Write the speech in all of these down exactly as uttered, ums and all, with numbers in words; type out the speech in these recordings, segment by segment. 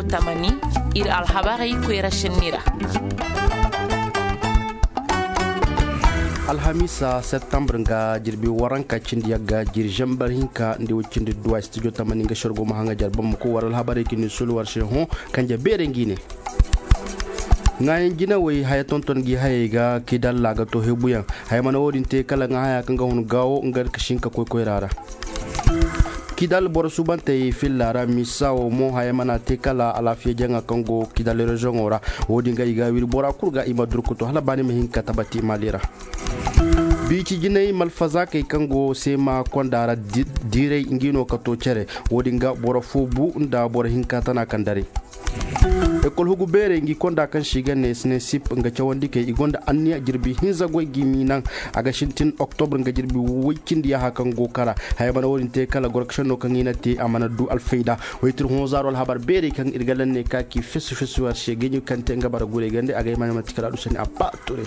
tamani ir alhabari kwera shenira. Alhamisa September nga jirbi waranka cindi yaga jirjam barhinka ndi wucindi duwa studio tamani nga shorgo mahanga jarbam ko waral habari kini sulu warshe hon kanja bere ngine ngayen jina way haya tonton gi hayga kidal laga to hebuyan hay mana wodin te kala nga haya kanga hon gawo ngar kashinka koy koy rara kidal bor subante fillara misawo mo haya mana te kala ala fiye janga kango kidal region ora wodi nga iga wir bora kurga ima durkuto hala bani mehinka tabati malira bici jinay malfaza kay kango sema kondara dire ngino kato cere wodi nga bora fobu nda bora hinka tana kandare ekol hugu bere ngi konda kan shiga ne sne sip nga chawandi kay igonda anniya jirbi hinza goy gimi nan aga shintin october nga jirbi wikindi ya hakan go kara hay bana woni te kala gorkshan no kan inati amana du alfaida waytir honzarol habar bere kan irgalan ne kaki fesu fesu war shege nyu kante nga bara gure gande aga mana matikala du sani abba tore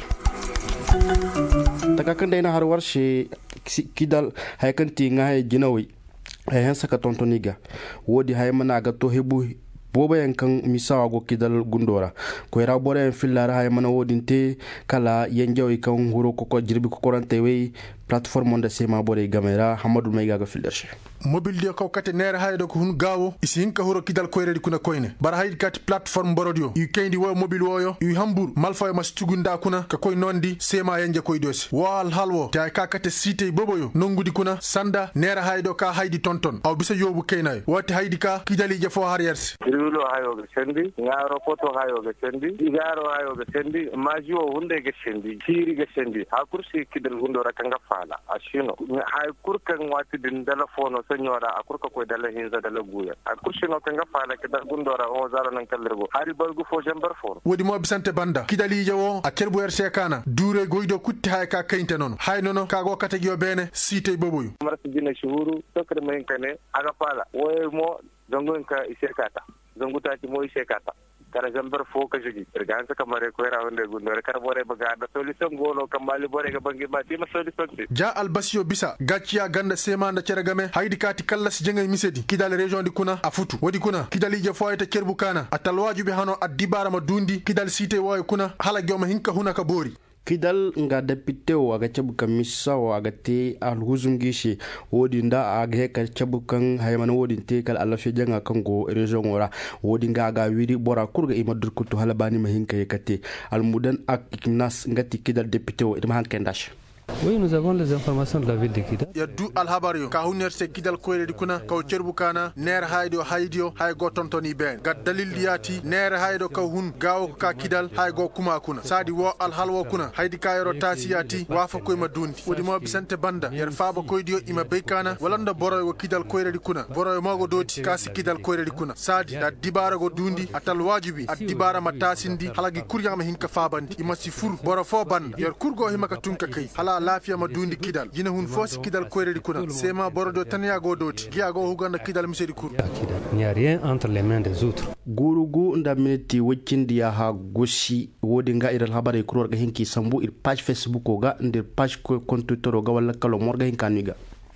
takakan dayna har warshe kidal hay kan ti nga hay jinawi hay han saka tontoniga wodi hay mana aga to hebu boba yankan misawa go kidal gundora ko era bore en fillara hay mana wodinte kala yenjawi kan huro ko ko jirbi ko korante wey platform onda sema bore gamera hamadou mayga ga filderche mobile dio ko kate nere haydo ko hun gawo isi hinka huro kidal koyre kuna koyne bar hayd kat platform borodio yu kendi wo mobile woyo yu hambur malfay mas tugunda kuna ka koy nondi sema yanje koy dosi wal halwo tay ka kate site boboyo nongudi kuna sanda nere haydo ka haydi tonton aw bisa yobu keynay wati haydi ka kidali je fo har yersi riwlo hayo ga sendi ngaro poto hayo ga sendi igaro hayo ga sendi majiwo hunde ga sendi siri ga sendi ha kursi kidal gundora kanga fala ashino hay kurkan wati din telefono senyora akurka koy dala hinza dala guya akursino kanga fala kidal gundora o zara nan kallergo hari balgu fo jambar fo wodi mo bisante banda kidali jawo a kerbu erse kana dure goydo kutti hay ka kaynte non hay nono ka go kate gyo bene site boboyu marati dina shuhuru tokre men kane aga fala woy mo zongon ka isekata zonguta ci moy sekata kara jambar fo ka jogi erganza kamare ko era wonde gundore kar bore baga da solution golo kamali bore ga bangi ma tima solution ja albasio bisa gaciya ganda sema nda ceragame haydi kati kallas jengay misedi kidal region di kuna afutu wodi kuna kidal je foyete kerbu kana atalwaju bi hano adibara ma dundi kidal site woy kuna hala gyoma hinka hunaka bori kidal nga depite o aga chabuka missa o aga te alhuzum gishi wodi nda aga heka chabukan haymana wodi te kal alafi janga kango region ora wodi nga aga wiri bora kurga ima durkutu halabani mahinka yekate almudan ak iknas ngati kidal depite o idma hankendash. Oui, nous avons les informations de la ville de Kidal. Ya du alhabario ka hunerte Kidal koyre di kuna ka cerbu kana ner haydo haydio hay go tontoni ben gad dalil diati ner haydo ka hun gawo ka Kidal hay go kuma kuna sadi wo alhalwo kuna haydi kayro tasiyati wafa koy ma dundi wodi mo bisante banda yer faaba koydio ima beykana walanda boroy go Kidal koyre di kuna boroy mago doti kasi Kidal koyre di kuna sadi da dibara go dundi atal wajibi at dibara matasindi halagi kuryama hinka faabandi ima sifur boro fo banda yer kurgo himaka tunka kay hala lafiya ma dundi Kidal jina hun fosi Kidal koyre di kuna sema borodo tanya go doti giya go huganda Kidal misedi kur il n'y a rien entre les mains des autres gurugu nda miniti wikindi ya ha goshi wodi nga iral habare kuror ga hinki sambu ir page Facebook o ga ndir page ko compte Twitter ga wala kalo morga hinkaniga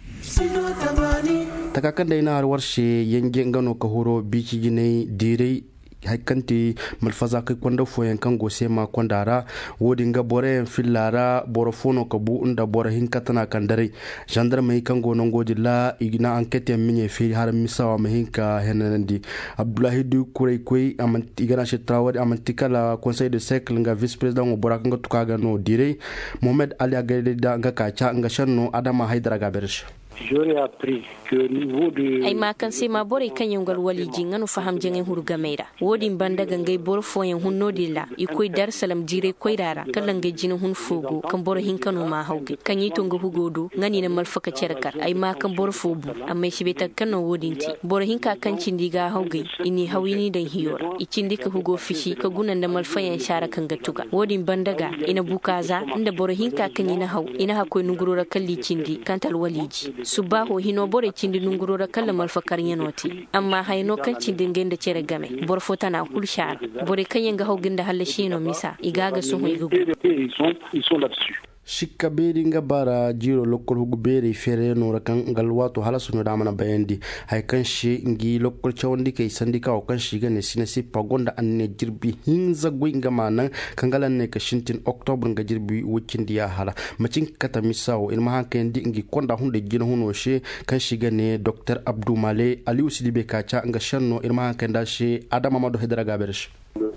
takakanda ina har warshe yenge ngano ka horo bici jinay direi haikanti malfaza kai kwanda foyen kan gose ma kwandara wodi nga bore en fillara borofono ka bu unda bore hinka tana kandare gendarme kan go non godi la igna enquête minye fi har misawa ma hinka henandi abdullahi du kuray koy amanti igana she trawadi amanti kala conseil de cercle nga vice président o boraka nga tukaga no dire mohamed ali agade da nga kacha nga shanno adama haidara gabersh. J'aurais appris que au niveau de ay ma kan se ma bore kan yongal wali jinganu faham jengen hurga meira wodi banda gangay bor foyen hunno dilla ikoy dar salam jire koy dara kallan ga jinin hun fogo kan bor hinkano ma hawge kan yi tonga hugodo ngani na malfaka cerkar ay ma kan bor fobu amma shi beta kanno wodinti bor hinka kan cindiga hawge ini hawini dan hiyora icindi ka hugo fishi ka gunan da malfayan shara kan gatuga wodi bandaga ina bukaza inda bor hinka kan ina haw ina hakoy nugurora kalli cindi kantal waliji subaho hino bore cindi nungurora kala malfakar yanoti amma hayno kan cindi ngende cere game bor fotana kulshar bore kayenga hawginda halle shino misa igaga so hoygo ils sont ils sont là-dessus. shikka beri nga bara jiro lokol hugu beri fere no rakan ngal wato hala suno da mana bayandi hay kan shi ngi lokol chawndi kay sandika o kan shi gane sinasi pagonda anne jirbi hinza gwinga manan kangalan ne ka shintin october nga jirbi wucindi ya hala macin kata misawo ilma hanken di ngi konda hunde jina huno she kan shi gane dr abdou male aliou sidibe kacha nga shanno ilma hanken da she adama mado hedra gabersh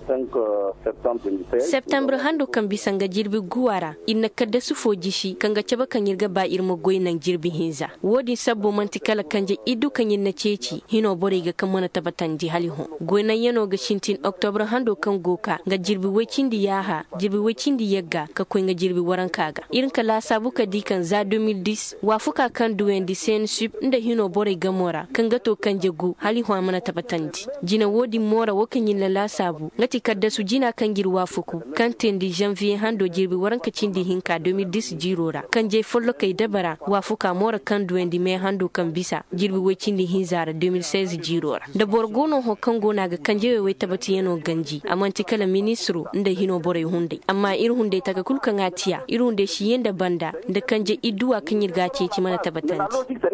septembre hando kan bisanga jirbi guwara inna kadda su fojishi kanga caba kan yirga ba irmo goyinan jirbi hinza wodi sabbo mantikala kanje idu kan yinna ceci hino bore ga kan mana tabatan di haliho goyinan yano ga shintin october hando kan goka ga jirbi wecindi yaha jirbi wecindi yagga ka koy ga jirbi waran kaga irin kala sabu ka di kan za deux mille dix wa fuka kan duwendi sen sup nda hino bore ga mora kan ga to kanje gu haliho mana tabatan di jina wodi mora wakan yin la sabu ngati kadda su jina kan girwa fuku kan tendi janvier hando jirbi waran ka cindi hinka deux mille dix jirora kan je follo kay dabara wa fuka mora kan duwendi me hando kan bisa jirbi we cindi hinzara deux mille seize jirora da borgono ho kan gona ga kan je we tabati yano ganji amanti kala ministru nda hino bore hunde amma ir hunde taka kulkan atiya ir hunde shi yenda banda da kan je iduwa kan yirga ce ci mana tabatanti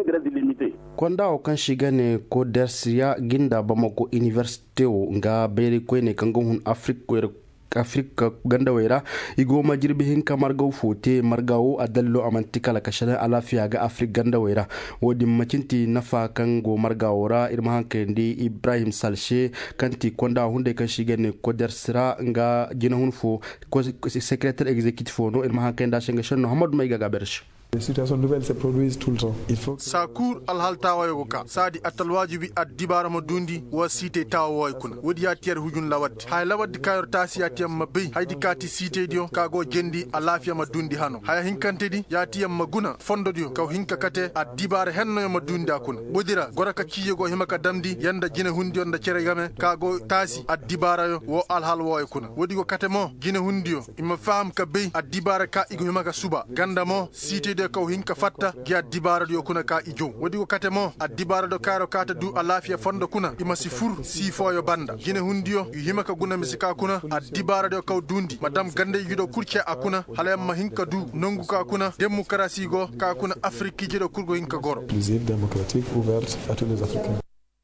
konda o kan shiga ne ko dersiya ginda bamako university o nga beri ko ne kan gon afrique afrika ganda waira igo majirbi hinka margaw fote margawo adallo amantikala kashana alafiya ga afrik ganda waira wodi macinti nafa kan go margawora irma hankende ibrahim salshe kanti konda hunde kan shigene ko dersira nga jina hunfo ko secrétaire exécutif no irma hankenda shenga shanno hamadou mayga gabersh. Les situations nouvelles se produisent tout le temps. Il faut Sakur alhal tawayo ka sadi atal wajibi ad dibara mo dundi wa site tawoy kuna wodi ya tier hujun lawat hay lawat kayor tasi ya tiyam mabbi haydi kati site dio kago jendi alafiya ma dundi hano hay hinkante di ya tiyam maguna fondo dio kaw hinka kate ad dibara henno ma dunda kuna bodira goraka ciyego himaka damdi yanda jina hundi onda cere game kago tasi ad dibara yo wo alhal woy kuna wodi go kate mo jina hundio imma fam ka be ad dibara ka igo himaka suba ganda mo site de kaw hinka fatta giya dibara do kuna ka ijo wodi ko katemo a dibara do karo kata du alafiya fondo kuna imasi fur sifoyo banda gine hundiyo yimaka guna misika kuna a dibara do kaw dundi madam gande yido kurce akuna halayam hinka du nongu ka kuna demokrasi go ka kuna afriki jido kurgo hinka goro inclusive démocratique ouverte à tous les Africains.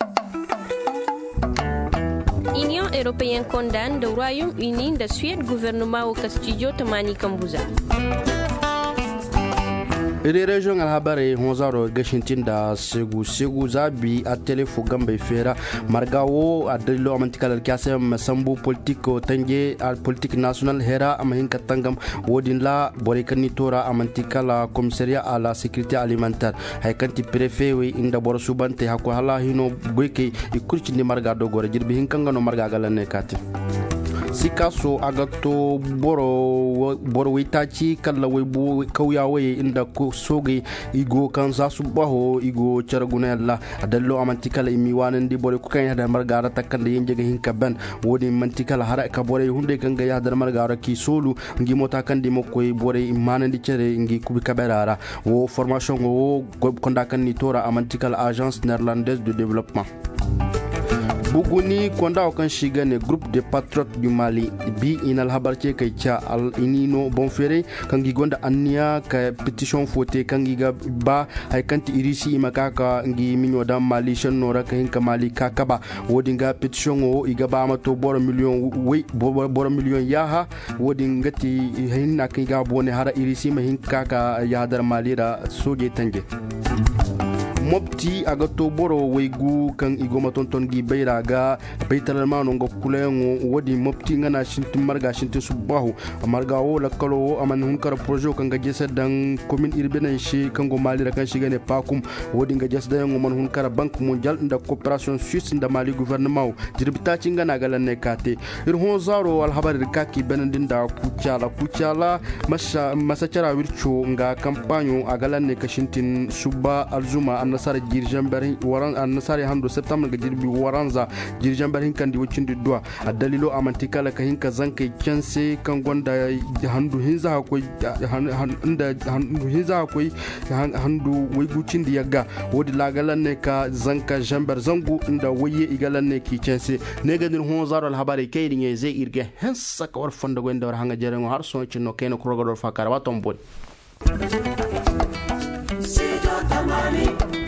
Union européenne condamne le Royaume-Uni de Suède gouvernement au Castillo Tamani Kambuza. ire region alhabare honzaro gashintin da segu segu zabi a telefo gambe fera margawo adelo amantikal kyase masambu politiko tanje al politique national hera amahin katangam wodin la borekani tora amantikala commissariat à la sécurité alimentaire hay kanti préfet we inda bor subante hakko hala hino boyke ikurci ni marga do gore jirbi hinkanga no marga galane kati sikaso agato boro boro witachi kala webu kawyawe inda ko soge igo kan zasu baho igo charaguna la adallo amantikala imi wanandi bore ko kan hada margara takande yenjega hinka ban wodi mantikala hara ka bore hunde kan ga hada margara ki solu ngi mota kan di mokko bore imanandi cere ngi kubi kaberara wo formation wo konda kan ni tora amantikala agence néerlandaise de développement buguni konda kan shiga ne groupe de patriotes du Mali bi inal habarce kai cha al inino bonfere kangi gonda anniya ka petition fote kangi ga ba hay kanti irisi makaka ngi minyo da Mali shan nora ka hinka Mali kakaba wodinga petition o iga ba mato boro million we boro million yaha wodingati hinna kai ga bone hara irisi ma hinka ka yadar Mali ra soje tange mopti aga to boro wegu kan igoma tonton gi beiraga beitalma no ngokulengo wodi mopti ngana shinti marga shinti subahu marga o la kalo aman hun kara projet kan ga jessa dan commune urbaine shi kan go Mali kan shi gane pakum wodi ga jessa dan man hun kara banque mondiale nda coopération suisse nda Mali gouvernement dirbita cinga na galan ne kate ir hon zaro al habar kaki benandin da kuchala kuchala masa masacara wircho nga campagne agalan ne kashintin suba alzuma nasara jirjan barin waran an nasara hando september ga jirbi waranza jirjan barin kan di wucin di dua a dalilo amantika la kahin ka zankai kense kan gonda handu hinza akwai inda handu hinza akwai handu wai gucin di yaga wodi lagalan ne ka zanka jambar zangu inda waye igalan ne ki kense ne ga din hon zaro al habari kai ne zai irge hensa ka war fonda gonda war hanga jeren har so ci no kayno krogodor fakara waton bod.